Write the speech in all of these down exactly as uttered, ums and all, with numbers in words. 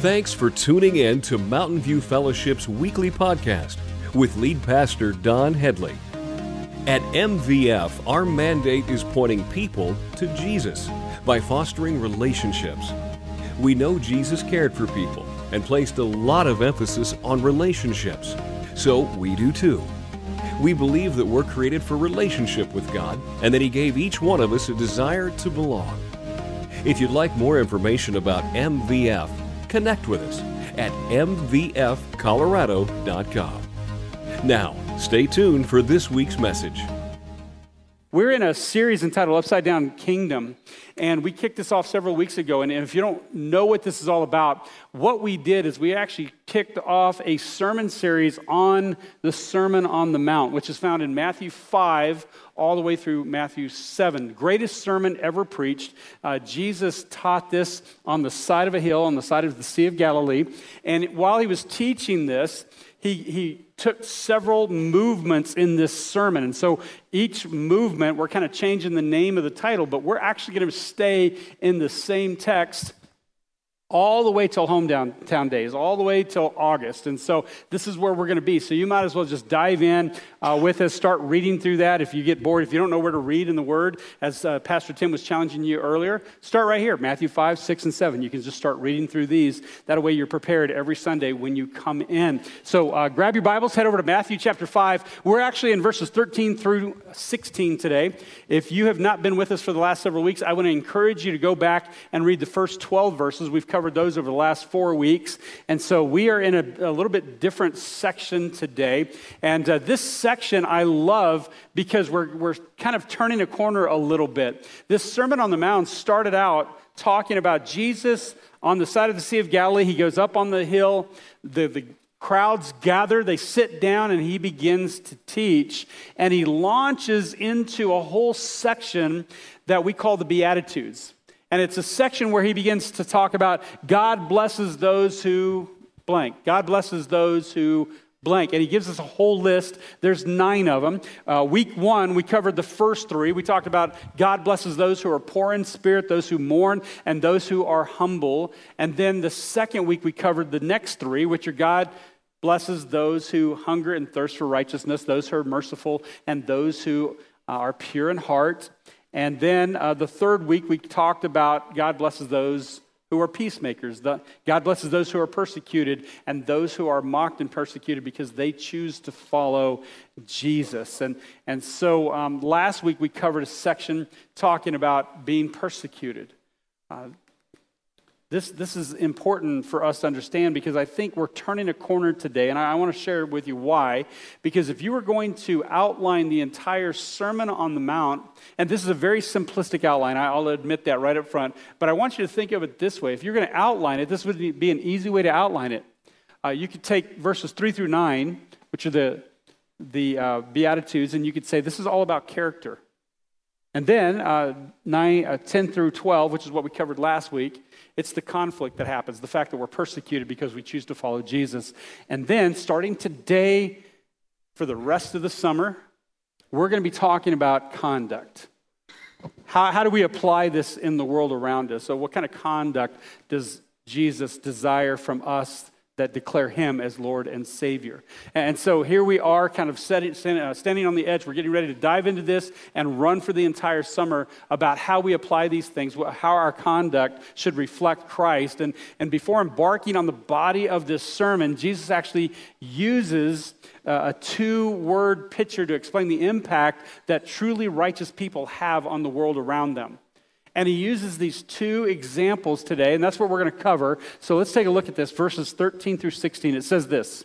Thanks for tuning in to Mountain View Fellowship's weekly podcast with lead pastor Don Headley. At M V F, our mandate is pointing people to Jesus by fostering relationships. We know Jesus cared for people and placed a lot of emphasis on relationships, so we do too. We believe that we're created for relationship with God and that He gave each one of us a desire to belong. If you'd like more information about M V F, connect with us at m v f colorado dot com. Now, stay tuned for this week's message. We're in a series entitled Upside Down Kingdom, and we kicked this off several weeks ago. And if you don't know what this is all about, what we did is we actually kicked off a sermon series on the Sermon on the Mount, which is found in Matthew five all the way through Matthew seven. Greatest sermon ever preached. Uh, Jesus taught this on the side of a hill, on the side of the Sea of Galilee. And while he was teaching this, he he took several movements in this sermon. And so each movement, we're kind of changing the name of the title, but we're actually going to stay in the same text all the way till hometown days, all the way till August. And so this is where we're going to be. So you might as well just dive in uh, with us, start reading through that. If you get bored, if you don't know where to read in the Word, as uh, Pastor Tim was challenging you earlier, start right here, Matthew five, six, and seven. You can just start reading through these. That way you're prepared every Sunday when you come in. So uh, grab your Bibles, head over to Matthew chapter five. We're actually in verses thirteen through sixteen today. If you have not been with us for the last several weeks, I want to encourage you to go back and read the first twelve verses. We've covered those over the last four weeks. And so we are in a, a little bit different section today. And uh, this section I love because we're, we're kind of turning a corner a little bit. This Sermon on the Mount started out talking about Jesus on the side of the Sea of Galilee. He goes up on the hill. The, the crowds gather. They sit down and he begins to teach. And he launches into a whole section that we call the Beatitudes. And it's a section where he begins to talk about God blesses those who blank. God blesses those who blank. And he gives us a whole list. There's nine of them. Uh, week one, we covered the first three. We talked about God blesses those who are poor in spirit, those who mourn, and those who are humble. And then the second week, we covered the next three, which are God blesses those who hunger and thirst for righteousness, those who are merciful, and those who uh, are pure in heart. And then uh, the third week, we talked about God blesses those who are peacemakers. The, God blesses those who are persecuted and those who are mocked and persecuted because they choose to follow Jesus. And, and so um, last week, we covered a section talking about being persecuted. Uh, This this is important for us to understand because I think we're turning a corner today, and I, I want to share with you why. Because if you were going to outline the entire Sermon on the Mount, and this is a very simplistic outline, I'll admit that right up front, but I want you to think of it this way. If you're going to outline it, this would be an easy way to outline it. Uh, you could take verses three through nine, which are the, the uh, Beatitudes, and you could say this is all about character. And then uh, nine, uh, ten through twelve, which is what we covered last week, it's the conflict that happens, the fact that we're persecuted because we choose to follow Jesus. And then starting today for the rest of the summer, we're going to be talking about conduct. How, how do we apply this in the world around us? So what kind of conduct does Jesus desire from us that declare him as Lord and Savior? And so here we are kind of setting, standing on the edge. We're getting ready to dive into this and run for the entire summer about how we apply these things, how our conduct should reflect Christ. And, and before embarking on the body of this sermon, Jesus actually uses uh, a two-word picture to explain the impact that truly righteous people have on the world around them. And he uses these two examples today, and that's what we're going to cover. So let's take a look at this, verses thirteen through sixteen. It says this: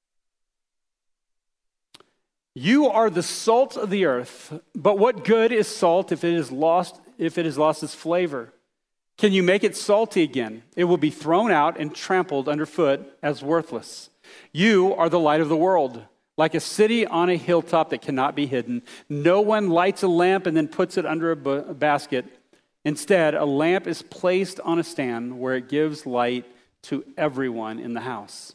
"You are the salt of the earth, but what good is salt if it is lost, if it has lost its flavor? Can you make it salty again? It will be thrown out and trampled underfoot as worthless. You are the light of the world. Like a city on a hilltop that cannot be hidden. No one lights a lamp and then puts it under a, b- a basket. Instead, a lamp is placed on a stand where it gives light to everyone in the house.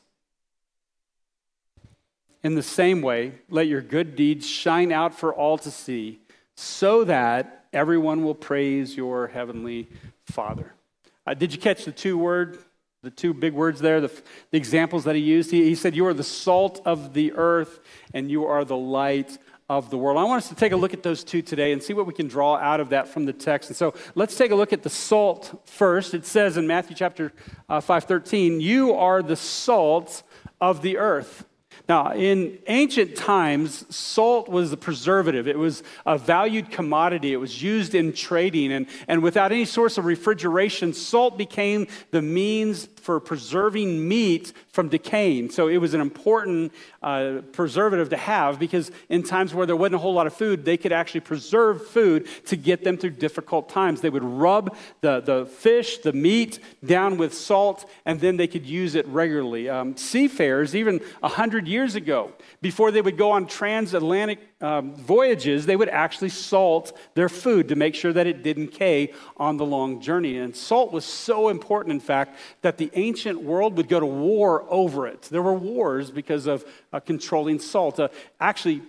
In the same way, let your good deeds shine out for all to see, so that everyone will praise your heavenly Father." Uh, did you catch the two-word the two big words there, the, the examples that he used. He, he said, you are the salt of the earth and you are the light of the world. I want us to take a look at those two today and see what we can draw out of that from the text. And so let's take a look at the salt first. It says in Matthew chapter uh, five thirteen, you are the salt of the earth. Now, in ancient times, salt was a preservative. It was a valued commodity. It was used in trading. And, and without any source of refrigeration, salt became the means for preserving meat from decaying. So it was an important uh, preservative to have, because in times where there wasn't a whole lot of food, they could actually preserve food to get them through difficult times. They would rub the, the fish, the meat, down with salt, and then they could use it regularly. Um, seafarers, even a hundred years ago, before they would go on transatlantic um, voyages, they would actually salt their food to make sure that it didn't decay on the long journey. And salt was so important, in fact, that the ancient world would go to war over it. There were wars because of uh, controlling salt. Uh, actually,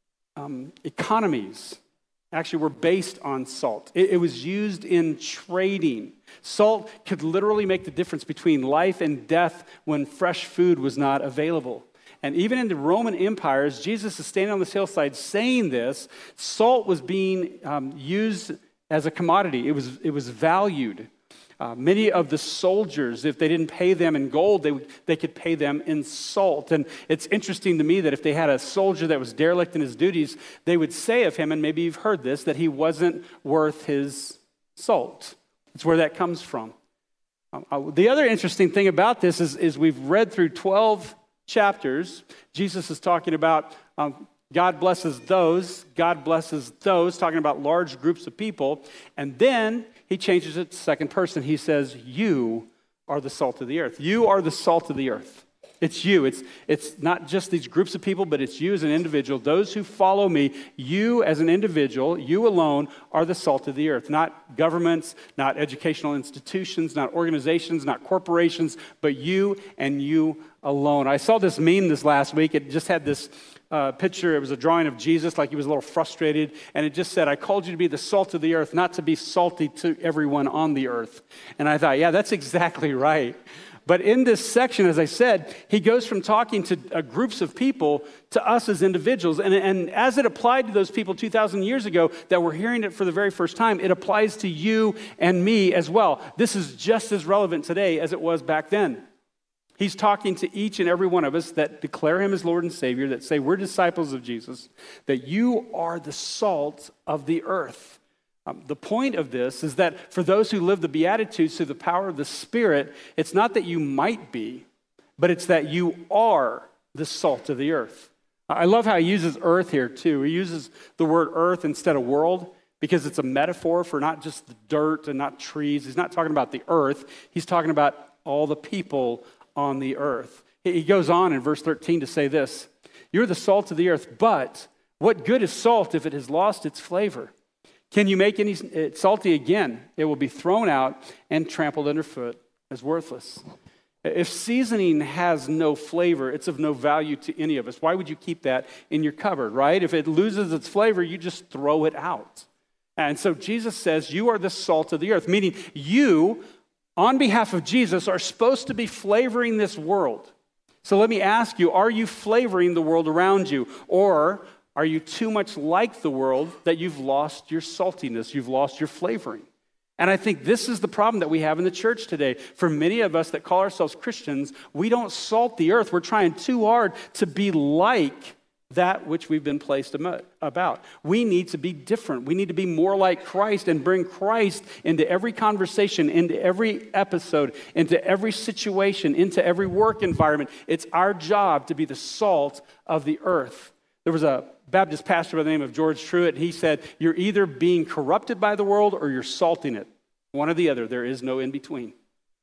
um, economies actually were based on salt. It, it was used in trading. Salt could literally make the difference between life and death when fresh food was not available. And even in the Roman empires, Jesus is standing on this hillside saying this. Salt was being um, used as a commodity. It was, it was valued. Uh, many of the soldiers, if they didn't pay them in gold, they, they could pay them in salt. And it's interesting to me that if they had a soldier that was derelict in his duties, they would say of him, and maybe you've heard this, that he wasn't worth his salt. That's where that comes from. Um, uh, the other interesting thing about this is, is we've read through twelve chapters. Jesus is talking about um, God blesses those, God blesses those, talking about large groups of people. And then he changes it to second person. He says, you are the salt of the earth. You are the salt of the earth. It's you. It's, it's not just these groups of people, but it's you as an individual. Those who follow me, you as an individual, you alone are the salt of the earth. Not governments, not educational institutions, not organizations, not corporations, but you and you alone. I saw this meme this last week. It just had this uh, picture. It was a drawing of Jesus, like he was a little frustrated. And it just said, I called you to be the salt of the earth, not to be salty to everyone on the earth. And I thought, yeah, that's exactly right. But in this section, as I said, he goes from talking to uh, groups of people to us as individuals. And, and as it applied to those people two thousand years ago that were hearing it for the very first time, it applies to you and me as well. This is just as relevant today as it was back then. He's talking to each and every one of us that declare him as Lord and Savior, that say we're disciples of Jesus, that you are the salt of the earth. Um, the point of this is that for those who live the Beatitudes through the power of the Spirit, it's not that you might be, but it's that you are the salt of the earth. I love how he uses earth here too. He uses the word earth instead of world because it's a metaphor for not just the dirt and not trees. He's not talking about the earth. He's talking about all the people on the earth. He goes on in verse thirteen to say this, you're the salt of the earth, but what good is salt if it has lost its flavor? Can you make any it salty again? It will be thrown out and trampled underfoot as worthless. If seasoning has no flavor, it's of no value to any of us. Why would you keep that in your cupboard, right? If it loses its flavor, you just throw it out. And so Jesus says, you are the salt of the earth, meaning you, on behalf of Jesus, are supposed to be flavoring this world. So let me ask you, are you flavoring the world around you? Or are you too much like the world that you've lost your saltiness, you've lost your flavoring? And I think this is the problem that we have in the church today. For many of us that call ourselves Christians, we don't salt the earth. We're trying too hard to be like that which we've been placed about. We need to be different. We need to be more like Christ and bring Christ into every conversation, into every episode, into every situation, into every work environment. It's our job to be the salt of the earth. There was a Baptist pastor by the name of George Truett, and he said, you're either being corrupted by the world or you're salting it. One or the other. There is no in between.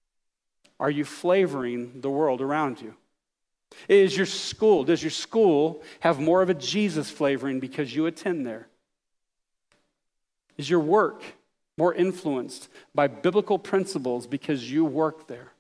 Are you flavoring the world around you? Is your school, does your school have more of a Jesus flavoring because you attend there? Is your work more influenced by biblical principles because you work there?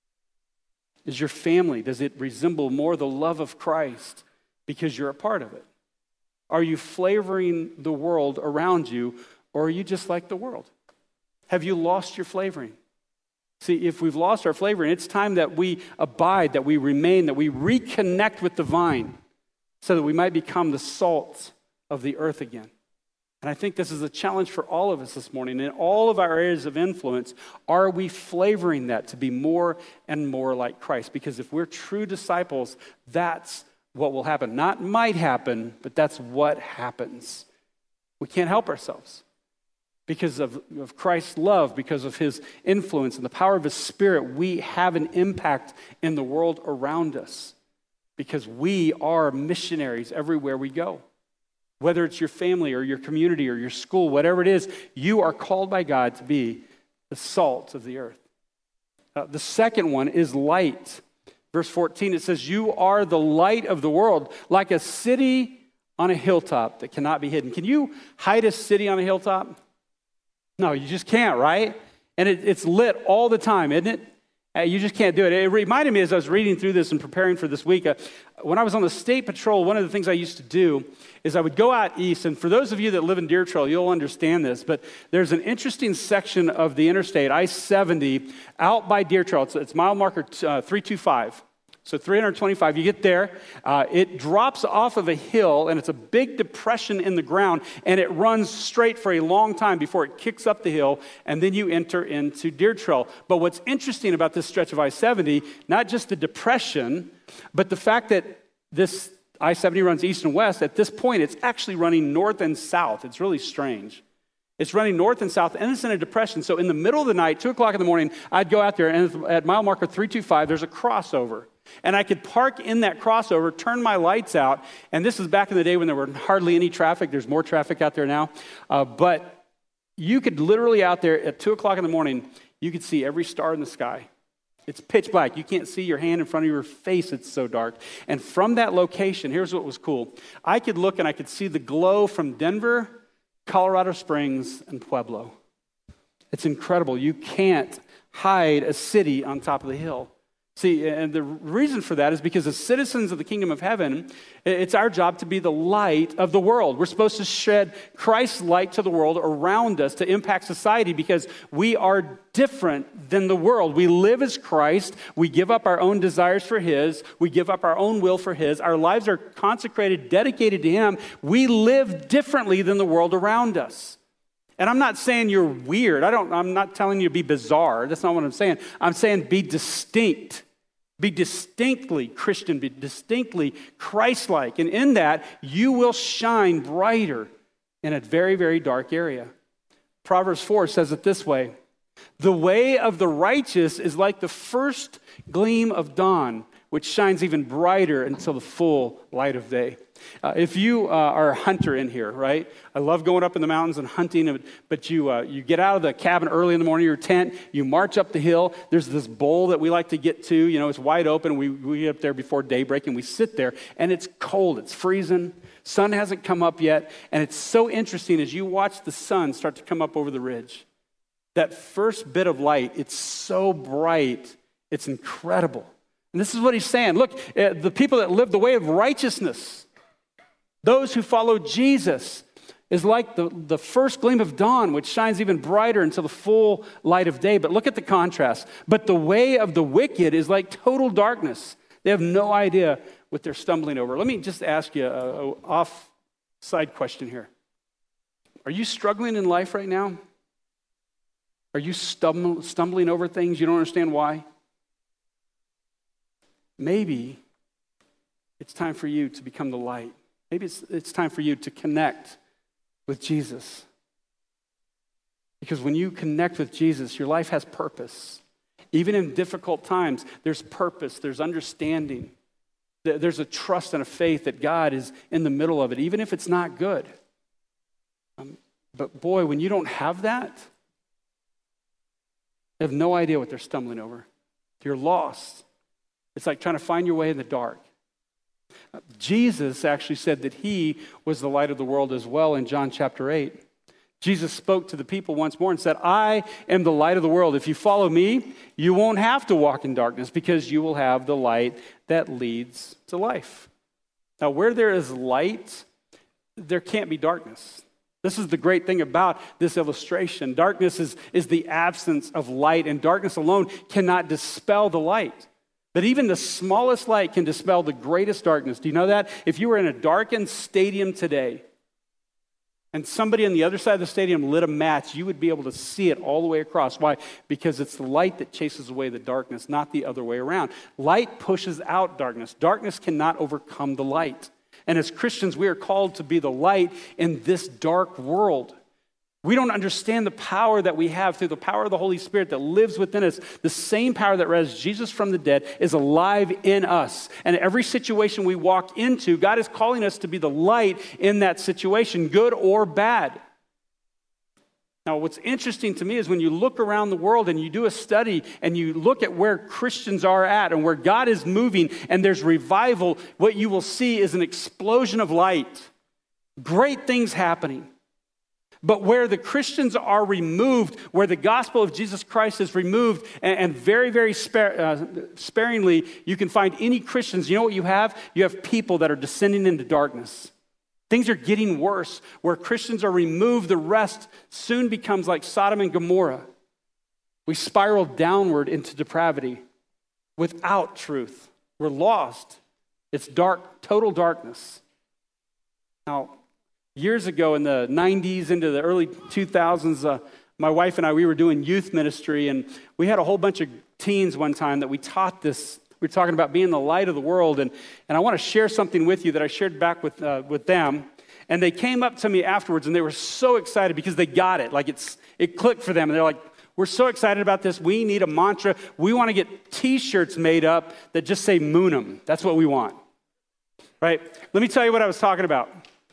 Is your family, does it resemble more the love of Christ because you're a part of it? Are you flavoring the world around you, or are you just like the world? Have you lost your flavoring? See, if we've lost our flavor, and it's time that we abide, that we remain, that we reconnect with the vine so that we might become the salt of the earth again. And I think this is a challenge for all of us this morning. In all of our areas of influence, are we flavoring that to be more and more like Christ? Because if we're true disciples, that's what will happen. Not might happen, but that's what happens. We can't help ourselves. Because of, of Christ's love, because of his influence and the power of his Spirit, we have an impact in the world around us. Because we are missionaries everywhere we go. Whether it's your family or your community or your school, whatever it is, you are called by God to be the salt of the earth. Uh, the second one is light. Verse fourteen, it says, you are the light of the world, like a city on a hilltop that cannot be hidden. Can you hide a city on a hilltop? No, you just can't, right? And it, it's lit all the time, isn't it? Uh, you just can't do it. It reminded me as I was reading through this and preparing for this week, uh, when I was on the state patrol, one of the things I used to do is I would go out east, and for those of you that live in Deer Trail, you'll understand this, but there's an interesting section of the interstate, I seventy, out by Deer Trail. It's, it's mile marker uh, three two five. So three twenty-five, you get there, uh, it drops off of a hill, and it's a big depression in the ground, and it runs straight for a long time before it kicks up the hill, and then you enter into Deer Trail. But what's interesting about this stretch of I seventy, not just the depression, but the fact that this I seventy runs east and west, at this point, it's actually running north and south. It's really strange. It's running north and south, and it's in a depression. So in the middle of the night, two o'clock in the morning, I'd go out there, and at mile marker three two five, there's a crossover. And I could park in that crossover, turn my lights out, and this is back in the day when there were hardly any traffic. There's more traffic out there now. Uh, but you could literally out there at two o'clock in the morning, you could see every star in the sky. It's pitch black. You can't see your hand in front of your face. It's so dark. And from that location, here's what was cool. I could look and I could see the glow from Denver, Colorado Springs, and Pueblo. It's incredible. You can't hide a city on top of the hill. See, and the reason for that is because as citizens of the kingdom of heaven, it's our job to be the light of the world. We're supposed to shed Christ's light to the world around us to impact society because we are different than the world. We live as Christ. We give up our own desires for his. We give up our own will for his. Our lives are consecrated, dedicated to him. We live differently than the world around us. And I'm not saying you're weird. I don't, I'm not telling you to be bizarre. That's not what I'm saying. I'm saying be distinct. Be distinctly Christian. Be distinctly Christ-like. And in that, you will shine brighter in a very, very dark area. Proverbs four says it this way. The way of the righteous is like the first gleam of dawn, which shines even brighter until the full light of day. Uh, if you uh, are a hunter in here, right? I love going up in the mountains and hunting, but you uh, you get out of the cabin early in the morning, your tent, you march up the hill. There's this bowl that we like to get to. You know, it's wide open. We, we get up there before daybreak, and we sit there, and it's cold. It's freezing. Sun hasn't come up yet, and it's so interesting as you watch the sun start to come up over the ridge. That first bit of light, it's so bright, it's incredible. And this is what he's saying. Look, uh, the people that live the way of righteousness, those who follow Jesus, is like the, the first gleam of dawn, which shines even brighter until the full light of day. But look at the contrast. But the way of the wicked is like total darkness. They have no idea what they're stumbling over. Let me just ask you a, a off-side question here. Are you struggling in life right now? Are you stum- stumbling over things you don't understand why? Maybe it's time for you to become the light. Maybe it's, it's time for you to connect with Jesus. Because when you connect with Jesus, your life has purpose. Even in difficult times, there's purpose, there's understanding. There's a trust and a faith that God is in the middle of it, even if it's not good. Um, but boy, when you don't have that, they have no idea what they're stumbling over. You're lost. It's like trying to find your way in the dark. Jesus actually said that he was the light of the world as well in John chapter eight. Jesus spoke to the people once more and said, I am the light of the world. If you follow me, you won't have to walk in darkness because you will have the light that leads to life. Now, where there is light, there can't be darkness. This is the great thing about this illustration. Darkness is, is the absence of light, and darkness alone cannot dispel the light. But even the smallest light can dispel the greatest darkness. Do you know that? If you were in a darkened stadium today, and somebody on the other side of the stadium lit a match, you would be able to see it all the way across. Why? Because it's the light that chases away the darkness, not the other way around. Light pushes out darkness. Darkness cannot overcome the light. And as Christians, we are called to be the light in this dark world. We don't understand the power that we have through the power of the Holy Spirit that lives within us. The same power that raised Jesus from the dead is alive in us. And every situation we walk into, God is calling us to be the light in that situation, good or bad. Now, what's interesting to me is when you look around the world and you do a study and you look at where Christians are at and where God is moving and there's revival, what you will see is an explosion of light. Great things happening. But where the Christians are removed, where the gospel of Jesus Christ is removed, and, and very, very spare, uh, sparingly, you can find any Christians. You know what you have? You have people that are descending into darkness. Things are getting worse. Where Christians are removed, the rest soon becomes like Sodom and Gomorrah. We spiral downward into depravity without truth. We're lost. It's dark, total darkness. Now, years ago in the nineties into the early two thousands, uh, my wife and I, we were doing youth ministry, and we had a whole bunch of teens one time that we taught this. We were talking about being the light of the world, and, and I want to share something with you that I shared back with uh, with them. And they came up to me afterwards, and they were so excited because they got it. Like it's it clicked for them, and they're like, we're so excited about this. We need a mantra. We want to get T-shirts made up that just say Moonum. That's what we want, right? Let me tell you what I was talking about.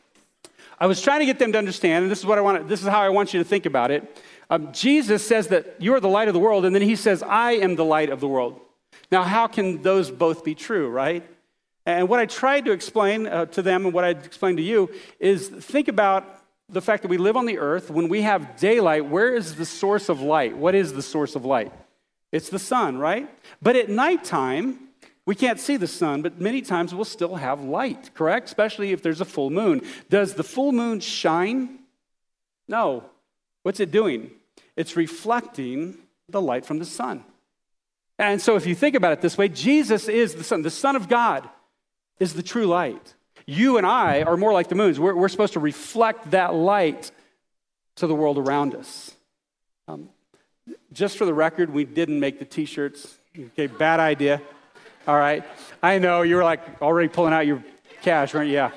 I was trying to get them to understand, and this is what I want. This is how I want you to think about it. Um, Jesus says that you are the light of the world, and then he says, I am the light of the world. Now, how can those both be true, right? And what I tried to explain uh, to them and what I explained to you is think about the fact that we live on the earth. When we have daylight, where is the source of light? What is the source of light? It's the sun, right? But at nighttime, we can't see the sun, but many times we'll still have light, correct? Especially if there's a full moon. Does the full moon shine? No. What's it doing? It's reflecting the light from the sun. And so if you think about it this way, Jesus is the Son. The Son of God is the true light. You and I are more like the moons. We're, we're supposed to reflect that light to the world around us. Um, just for the record, we didn't make the T-shirts. Okay, bad idea. All right. I know, you were like already pulling out your cash, weren't you? Yeah.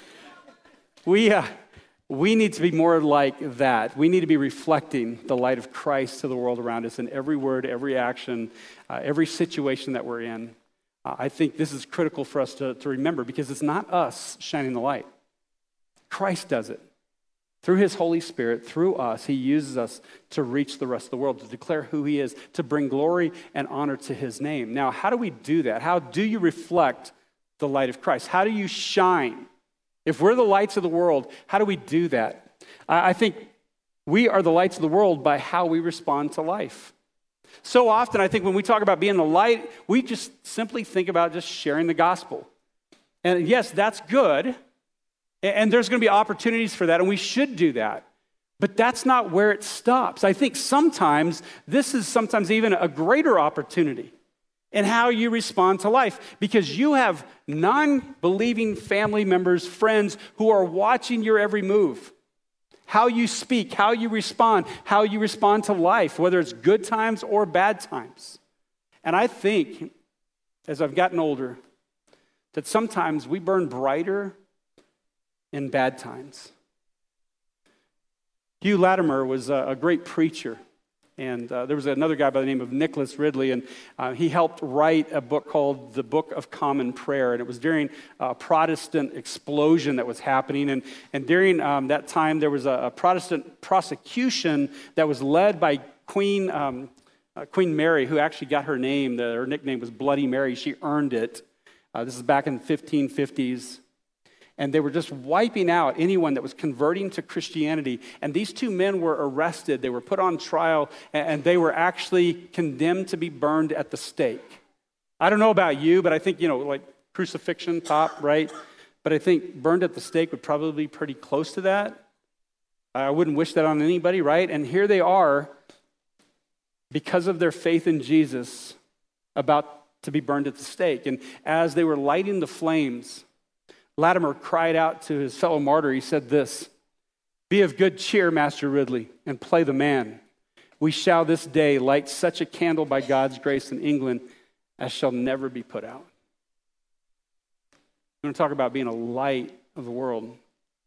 We, uh, we need to be more like that. We need to be reflecting the light of Christ to the world around us in every word, every action, uh, every situation that we're in. Uh, I think this is critical for us to, to remember because it's not us shining the light. Christ does it. Through his Holy Spirit, through us, he uses us to reach the rest of the world, to declare who he is, to bring glory and honor to his name. Now, how do we do that? How do you reflect the light of Christ? How do you shine? If we're the lights of the world, how do we do that? I think we are the lights of the world by how we respond to life. So often, I think when we talk about being the light, we just simply think about just sharing the gospel. And yes, that's good. And there's going to be opportunities for that, and we should do that. But that's not where it stops. I think sometimes this is sometimes even a greater opportunity in how you respond to life, because you have non-believing family members, friends who are watching your every move. How you speak, how you respond, how you respond to life, whether it's good times or bad times. And I think, as I've gotten older, that sometimes we burn brighter in bad times. Hugh Latimer was a, a great preacher, and uh, there was another guy by the name of Nicholas Ridley, and uh, he helped write a book called The Book of Common Prayer, and it was during a Protestant explosion that was happening, and, and during um, that time there was a, a Protestant prosecution that was led by Queen um, uh, Queen Mary, who actually got her name. The, her nickname was Bloody Mary. She earned it. Uh, this is back in the fifteen fifties. And they were just wiping out anyone that was converting to Christianity. And these two men were arrested. They were put on trial, and they were actually condemned to be burned at the stake. I don't know about you, but I think, you know, like crucifixion, top, right? But I think burned at the stake would probably be pretty close to that. I wouldn't wish that on anybody, right? And here they are, because of their faith in Jesus, about to be burned at the stake. And as they were lighting the flames, Latimer cried out to his fellow martyr. He said this, "Be of good cheer, Master Ridley, and play the man. We shall this day light such a candle by God's grace in England as shall never be put out." I'm going to talk about being a light of the world.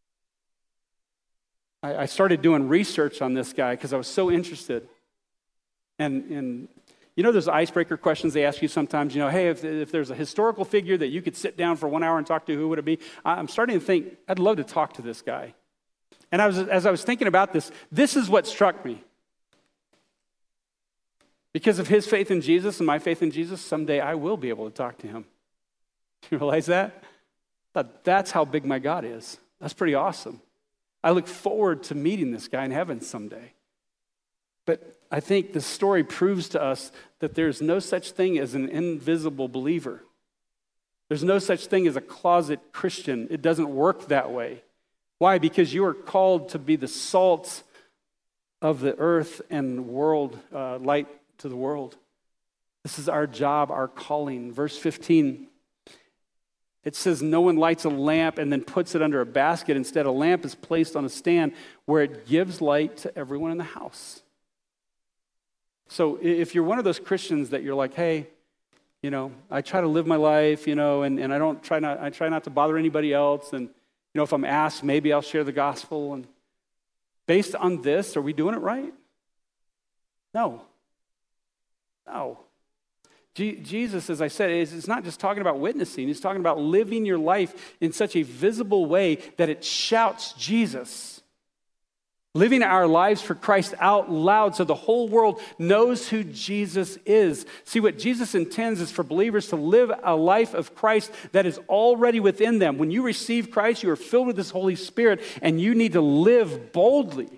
I, I started doing research on this guy because I was so interested. And, and you know those icebreaker questions they ask you sometimes, you know, hey, if, if there's a historical figure that you could sit down for one hour and talk to, who would it be? I'm starting to think, I'd love to talk to this guy. And I was, as I was thinking about this, this is what struck me. Because of his faith in Jesus and my faith in Jesus, someday I will be able to talk to him. You realize that? But that's how big my God is. That's pretty awesome. I look forward to meeting this guy in heaven someday. But I think the story proves to us that there's no such thing as an invisible believer. There's no such thing as a closet Christian. It doesn't work that way. Why? Because you are called to be the salt of the earth and world, uh, light to the world. This is our job, our calling. Verse fifteen, it says, "No one lights a lamp and then puts it under a basket. Instead, a lamp is placed on a stand where it gives light to everyone in the house." So if you're one of those Christians that you're like, hey, you know, I try to live my life, you know, and, and I don't try not I try not to bother anybody else, and you know, if I'm asked, maybe I'll share the gospel. And based on this, are we doing it right? No. No. G- Jesus, as I said, is, is not just talking about witnessing. He's talking about living your life in such a visible way that it shouts Jesus. Living our lives for Christ out loud so the whole world knows who Jesus is. See, what Jesus intends is for believers to live a life of Christ that is already within them. When you receive Christ, you are filled with this Holy Spirit, and you need to live boldly.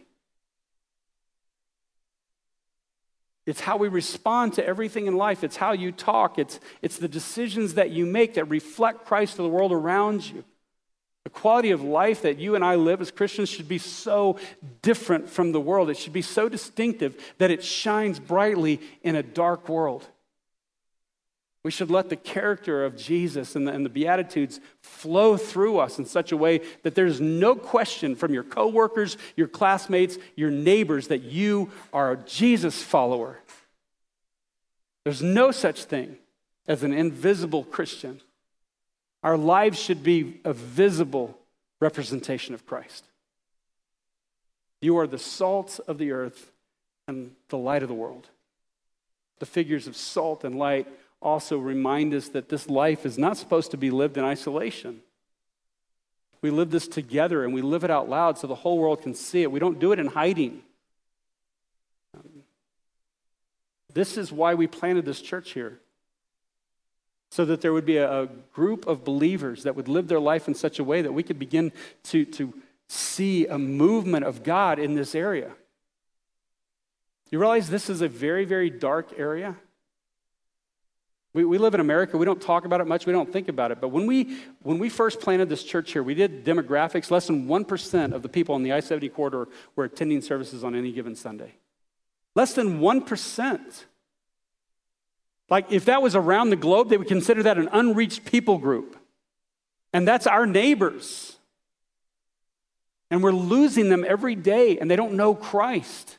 It's how we respond to everything in life. It's how you talk. It's, it's the decisions that you make that reflect Christ to the world around you. The quality of life that you and I live as Christians should be so different from the world. It should be so distinctive that it shines brightly in a dark world. We should let the character of Jesus and the, and the Beatitudes flow through us in such a way that there's no question from your coworkers, your classmates, your neighbors that you are a Jesus follower. There's no such thing as an invisible Christian. Our lives should be a visible representation of Christ. You are the salt of the earth and the light of the world. The figures of salt and light also remind us that this life is not supposed to be lived in isolation. We live this together, and we live it out loud so the whole world can see it. We don't do it in hiding. Um, this is why we planted this church here. So that there would be a, a group of believers that would live their life in such a way that we could begin to, to see a movement of God in this area. You realize this is a very, very dark area? We, we live in America. We don't talk about it much. We don't think about it. But when we when we first planted this church here, we did demographics. Less than one percent of the people on the I seventy corridor were attending services on any given Sunday. Less than one percent. Like, if that was around the globe, they would consider that an unreached people group. And that's our neighbors. And we're losing them every day, and they don't know Christ.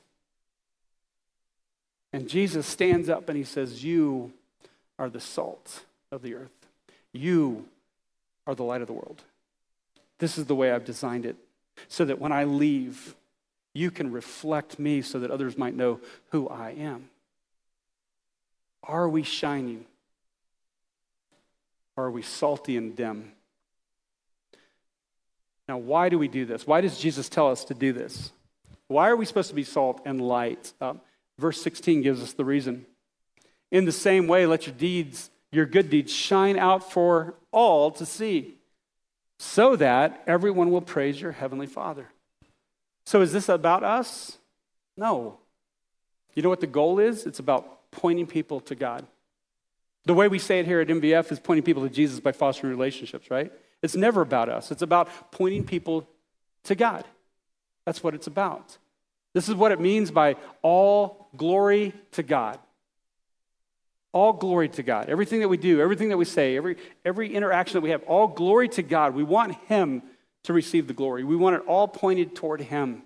And Jesus stands up and he says, "You are the salt of the earth. You are the light of the world. This is the way I've designed it, so that when I leave, you can reflect me so that others might know who I am." Are we shining? Or are we salty and dim? Now, why do we do this? Why does Jesus tell us to do this? Why are we supposed to be salt and light? Uh, verse sixteen gives us the reason. "In the same way, let your deeds, your good deeds, shine out for all to see, so that everyone will praise your heavenly Father." So is this about us? No. You know what the goal is? It's about pointing people to God. The way we say it here at M V F is pointing people to Jesus by fostering relationships, right? It's never about us. It's about pointing people to God. That's what it's about. This is what it means by all glory to God. All glory to God. Everything that we do, everything that we say, every, every interaction that we have, all glory to God. We want him to receive the glory. We want it all pointed toward him.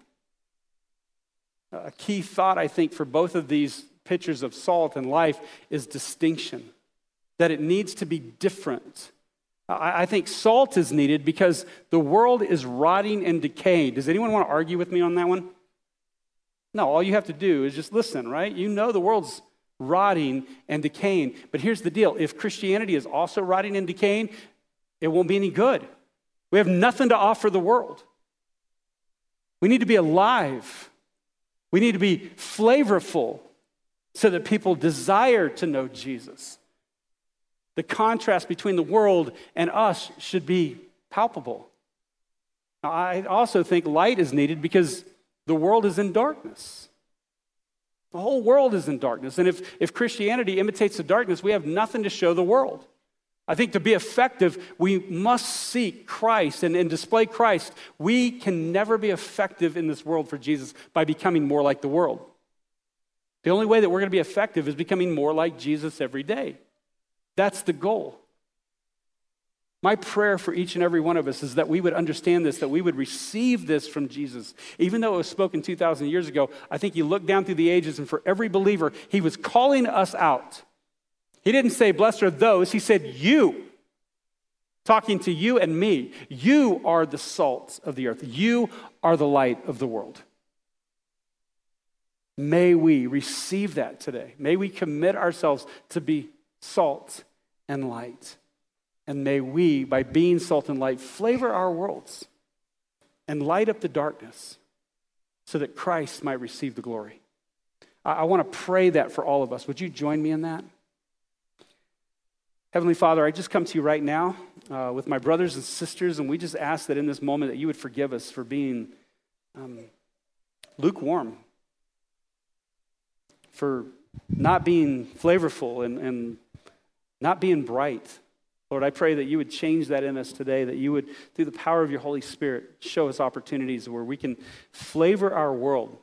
A key thought, I think, for both of these pictures of salt and life is distinction, that it needs to be different. I, I think salt is needed because the world is rotting and decaying. Does anyone want to argue with me on that one? No, all you have to do is just listen, right? You know the world's rotting and decaying. But here's the deal. If Christianity is also rotting and decaying, it won't be any good. We have nothing to offer the world. We need to be alive. We need to be flavorful so that people desire to know Jesus. The contrast between the world and us should be palpable. Now, I also think light is needed because the world is in darkness. The whole world is in darkness. And if, if Christianity imitates the darkness, we have nothing to show the world. I think to be effective, we must seek Christ and, and display Christ. We can never be effective in this world for Jesus by becoming more like the world. The only way that we're going to be effective is becoming more like Jesus every day. That's the goal. My prayer for each and every one of us is that we would understand this, that we would receive this from Jesus. Even though it was spoken two thousand years ago, I think you look down through the ages, and for every believer, he was calling us out. He didn't say, blessed are those. He said, you, talking to you and me. You are the salt of the earth. You are the light of the world. May we receive that today. May we commit ourselves to be salt and light. And may we, by being salt and light, flavor our worlds and light up the darkness so that Christ might receive the glory. I, I want to pray that for all of us. Would you join me in that? Heavenly Father, I just come to you right now uh, with my brothers and sisters, and we just ask that in this moment that you would forgive us for being um, lukewarm, for not being flavorful and, and not being bright. Lord, I pray that you would change that in us today, that you would, through the power of your Holy Spirit, show us opportunities where we can flavor our world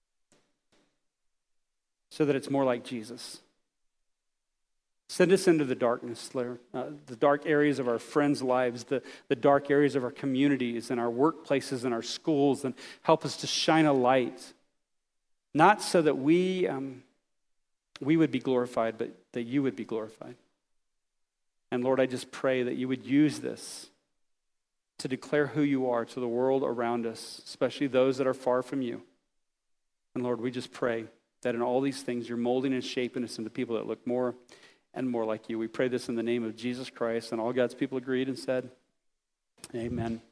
so that it's more like Jesus. Send us into the darkness, Lord, uh, the dark areas of our friends' lives, the, the dark areas of our communities and our workplaces and our schools, and help us to shine a light, not so that we, um, we would be glorified, but that you would be glorified. And Lord, I just pray that you would use this to declare who you are to the world around us, especially those that are far from you. And Lord, we just pray that in all these things, you're molding and shaping us into people that look more and more like you. We pray this in the name of Jesus Christ, and all God's people agreed and said, amen.